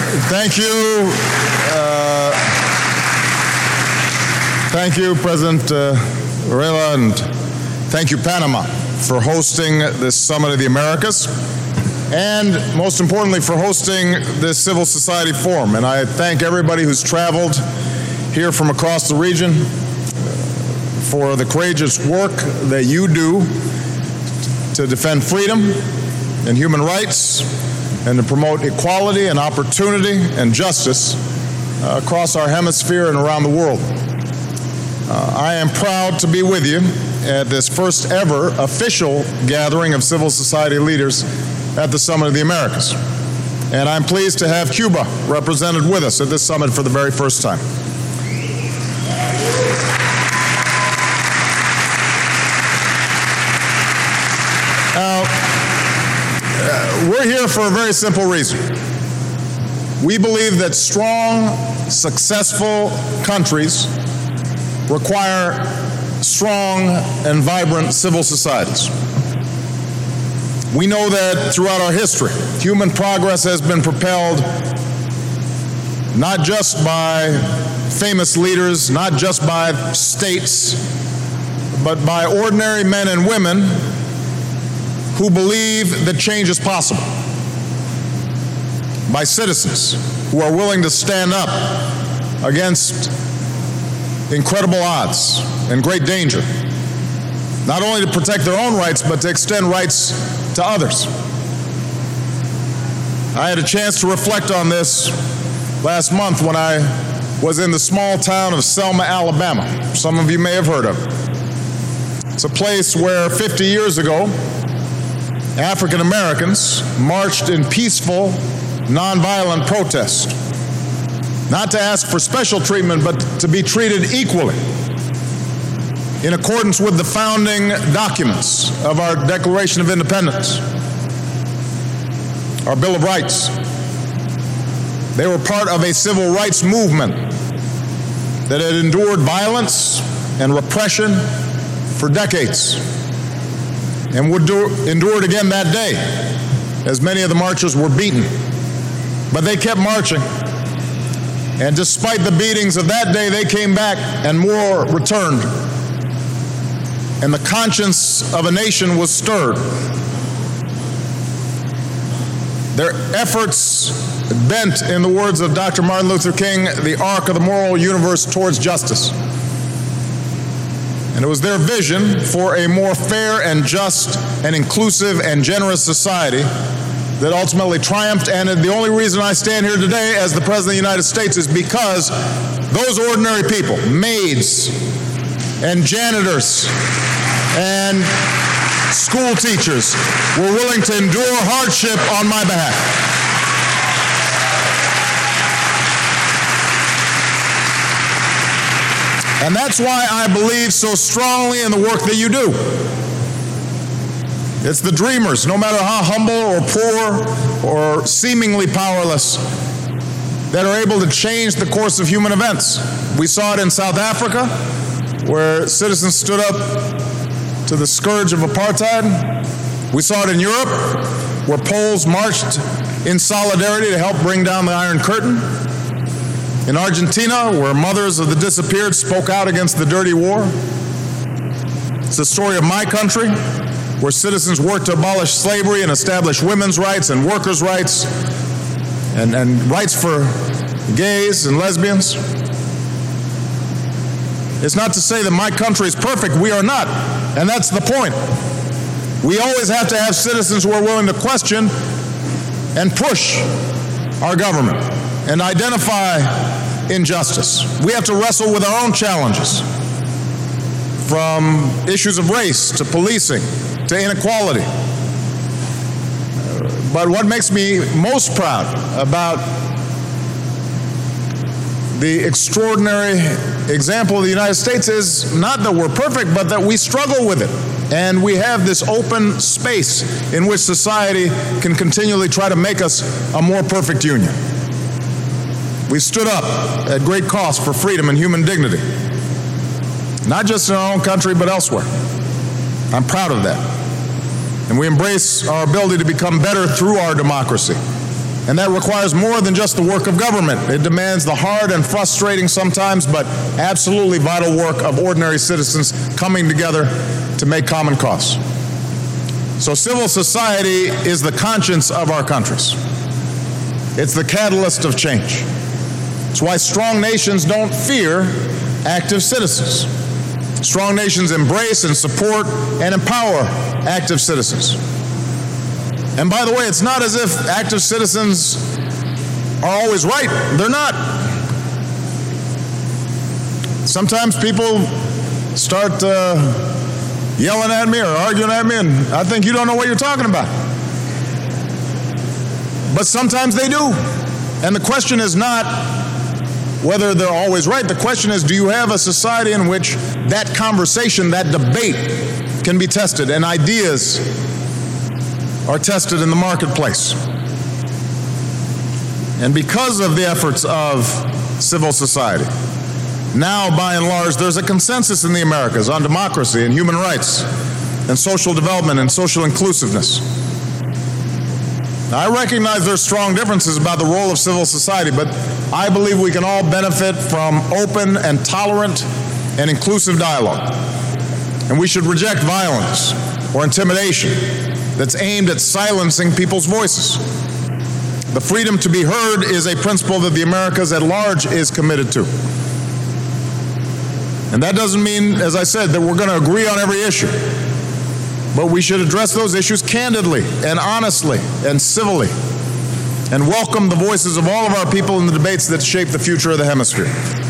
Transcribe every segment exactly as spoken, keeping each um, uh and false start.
Thank you. Uh, thank you, President uh, Varela, and thank you, Panama, for hosting this Summit of the Americas, and most importantly, for hosting this civil society forum. And I thank everybody who's traveled here from across the region for the courageous work that you do to defend freedom and human rights and to promote equality and opportunity and justice uh, across our hemisphere and around the world. Uh, I am proud to be with you at this first ever official gathering of civil society leaders at the Summit of the Americas. And I'm pleased to have Cuba represented with us at this summit for the very first time. Now, uh, we're here for a very simple reason. We believe that strong, successful countries require strong and vibrant civil societies. We know that throughout our history, human progress has been propelled not just by famous leaders, not just by states, but by ordinary men and women who believe that change is possible, by citizens who are willing to stand up against incredible odds and great danger, not only to protect their own rights, but to extend rights to others. I had a chance to reflect on this last month when I was in the small town of Selma, Alabama. Some of you may have heard of it. It's a place where fifty years ago, African Americans marched in peaceful, nonviolent protest, not to ask for special treatment, but to be treated equally in accordance with the founding documents of our Declaration of Independence, our Bill of Rights. They were part of a civil rights movement that had endured violence and repression for decades and would do, endure it again that day, as many of the marchers were beaten. But they kept marching. And despite the beatings of that day, they came back and more returned. And the conscience of a nation was stirred. Their efforts bent, in the words of Doctor Martin Luther King, the arc of the moral universe towards justice. And it was their vision for a more fair and just and inclusive and generous society that ultimately triumphed. And the only reason I stand here today as the President of the United States is because those ordinary people, maids and janitors and school teachers, were willing to endure hardship on my behalf. And that's why I believe so strongly in the work that you do. It's the dreamers, no matter how humble or poor or seemingly powerless, that are able to change the course of human events. We saw it in South Africa, where citizens stood up to the scourge of apartheid. We saw it in Europe, where Poles marched in solidarity to help bring down the Iron Curtain. In Argentina, where mothers of the disappeared spoke out against the dirty war. It's the story of my country, where citizens worked to abolish slavery and establish women's rights and workers' rights and, and rights for gays and lesbians. It's not to say that my country is perfect. We are not, and that's the point. We always have to have citizens who are willing to question and push our government and identify injustice. We have to wrestle with our own challenges, from issues of race to policing to inequality. But what makes me most proud about the extraordinary example of the United States is not that we're perfect, but that we struggle with it. And we have this open space in which society can continually try to make us a more perfect union. We stood up at great cost for freedom and human dignity, not just in our own country, but elsewhere. I'm proud of that. And we embrace our ability to become better through our democracy And that requires more than just the work of government. It demands the hard and frustrating sometimes, but absolutely vital work of ordinary citizens coming together to make common cause. So civil society is the conscience of our countries. It's the catalyst of change. It's why strong nations don't fear active citizens. Strong nations embrace and support and empower active citizens. And by the way, it's not as if active citizens are always right. They're not. Sometimes people start uh, yelling at me or arguing at me, and I think you don't know what you're talking about. But sometimes they do. And the question is not whether they're always right. The question is, do you have a society in which that conversation, that debate can be tested and ideas are tested in the marketplace? And because of the efforts of civil society, now by and large there's a consensus in the Americas on democracy and human rights and social development and social inclusiveness. Now, I recognize there's strong differences about the role of civil society, but I believe we can all benefit from open and tolerant and inclusive dialogue. And we should reject violence or intimidation that's aimed at silencing people's voices. The freedom to be heard is a principle that the Americas at large is committed to. And that doesn't mean, as I said, that we're going to agree on every issue. But we should address those issues candidly and honestly and civilly and welcome the voices of all of our people in the debates that shape the future of the hemisphere.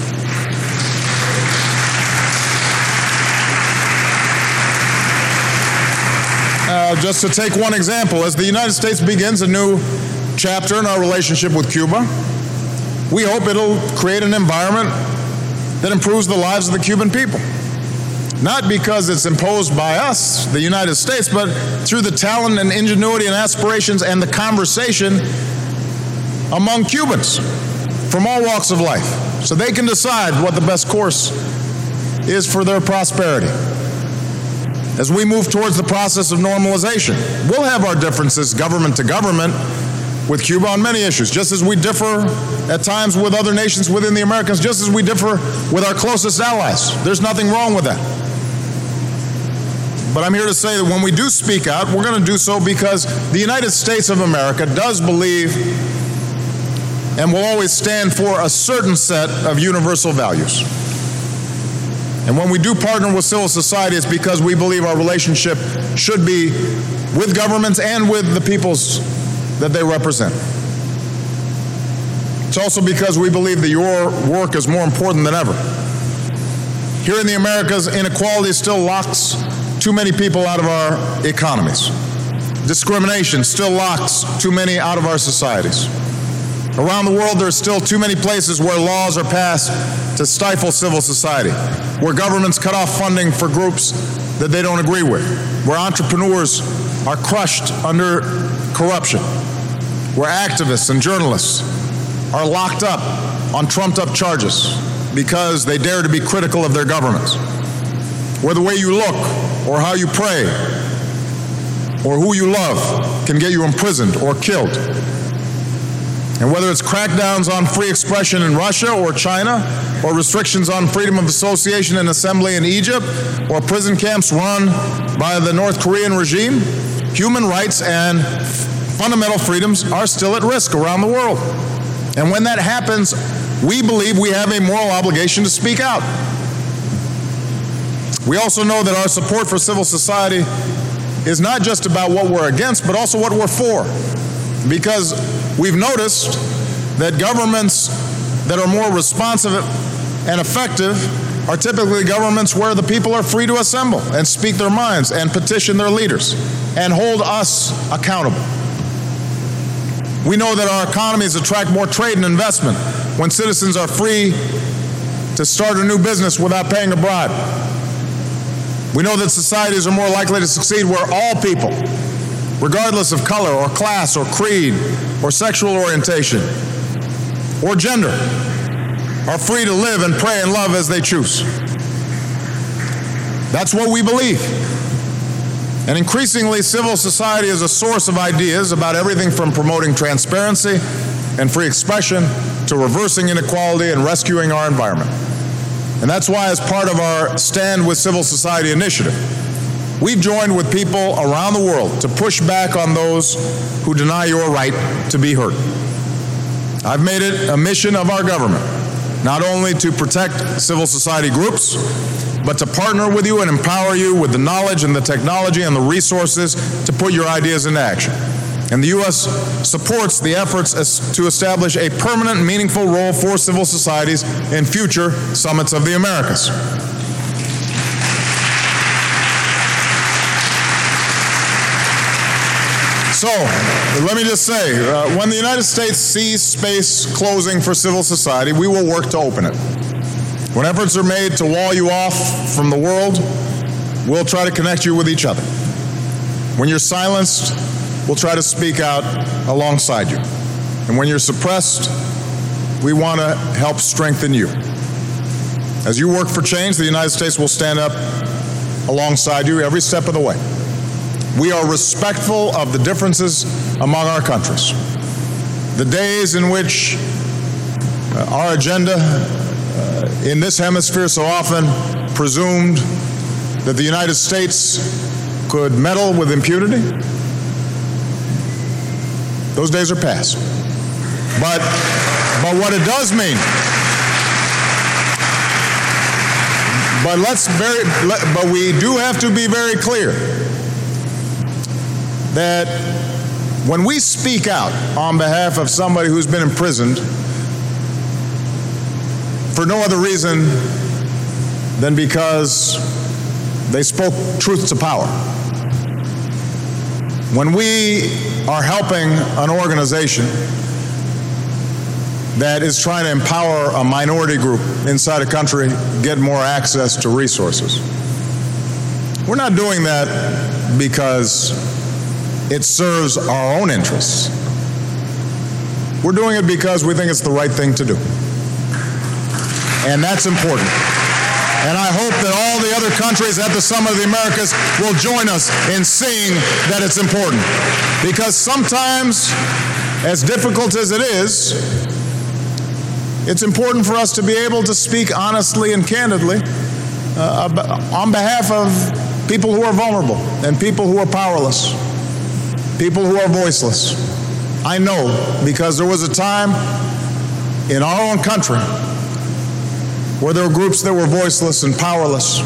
Uh, just to take one example, as the United States begins a new chapter in our relationship with Cuba, we hope it'll create an environment that improves the lives of the Cuban people. Not because it's imposed by us, the United States, but through the talent and ingenuity and aspirations and the conversation among Cubans from all walks of life, so they can decide what the best course is for their prosperity. As we move towards the process of normalization, we'll have our differences government to government with Cuba on many issues, just as we differ at times with other nations within the Americas, just as we differ with our closest allies. There's nothing wrong with that. But I'm here to say that when we do speak out, we're going to do so because the United States of America does believe and will always stand for a certain set of universal values. And when we do partner with civil society, it's because we believe our relationship should be with governments and with the peoples that they represent. It's also because we believe that your work is more important than ever. Here in the Americas, inequality still locks too many people out of our economies. Discrimination still locks too many out of our societies. Around the world, there are still too many places where laws are passed to stifle civil society, where governments cut off funding for groups that they don't agree with, where entrepreneurs are crushed under corruption, where activists and journalists are locked up on trumped-up charges because they dare to be critical of their governments, where the way you look or how you pray or who you love can get you imprisoned or killed. And whether it's crackdowns on free expression in Russia or China, or restrictions on freedom of association and assembly in Egypt, or prison camps run by the North Korean regime, human rights and fundamental freedoms are still at risk around the world. And when that happens, we believe we have a moral obligation to speak out. We also know that our support for civil society is not just about what we're against, but also what we're for. Because we've noticed that governments that are more responsive and effective are typically governments where the people are free to assemble and speak their minds and petition their leaders and hold us accountable. We know that our economies attract more trade and investment when citizens are free to start a new business without paying a bribe. We know that societies are more likely to succeed where all people, regardless of color or class or creed or sexual orientation or gender, are free to live and pray and love as they choose. That's what we believe. And increasingly, civil society is a source of ideas about everything from promoting transparency and free expression to reversing inequality and rescuing our environment. And that's why, as part of our Stand with Civil Society initiative, we've joined with people around the world to push back on those who deny your right to be heard. I've made it a mission of our government not only to protect civil society groups, but to partner with you and empower you with the knowledge and the technology and the resources to put your ideas into action. And the U S supports the efforts as to establish a permanent, meaningful role for civil societies in future summits of the Americas. So, let me just say, uh, when the United States sees space closing for civil society, we will work to open it. When efforts are made to wall you off from the world, we'll try to connect you with each other. When you're silenced, we'll try to speak out alongside you. And when you're suppressed, we want to help strengthen you. As you work for change, the United States will stand up alongside you every step of the way. We are respectful of the differences among our countries. The days in which uh, our agenda uh, in this hemisphere so often presumed that the United States could meddle with impunity, those days are past. But, but what it does mean, but let's very, let, but we do have to be very clear that when we speak out on behalf of somebody who's been imprisoned for no other reason than because they spoke truth to power, when we are helping an organization that is trying to empower a minority group inside a country get more access to resources, we're not doing that because it serves our own interests. We're doing it because we think it's the right thing to do. And that's important. And I hope that all the other countries at the Summit of the Americas will join us in seeing that it's important. Because sometimes, as difficult as it is, it's important for us to be able to speak honestly and candidly uh, on behalf of people who are vulnerable and people who are powerless, people who are voiceless. I know because there was a time in our own country where there were groups that were voiceless and powerless.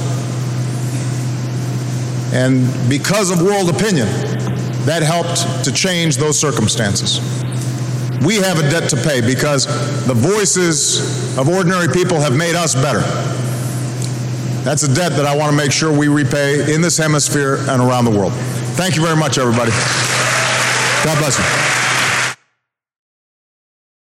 And because of world opinion, that helped to change those circumstances. We have a debt to pay because the voices of ordinary people have made us better. That's a debt that I want to make sure we repay in this hemisphere and around the world. Thank you very much, everybody. God bless you.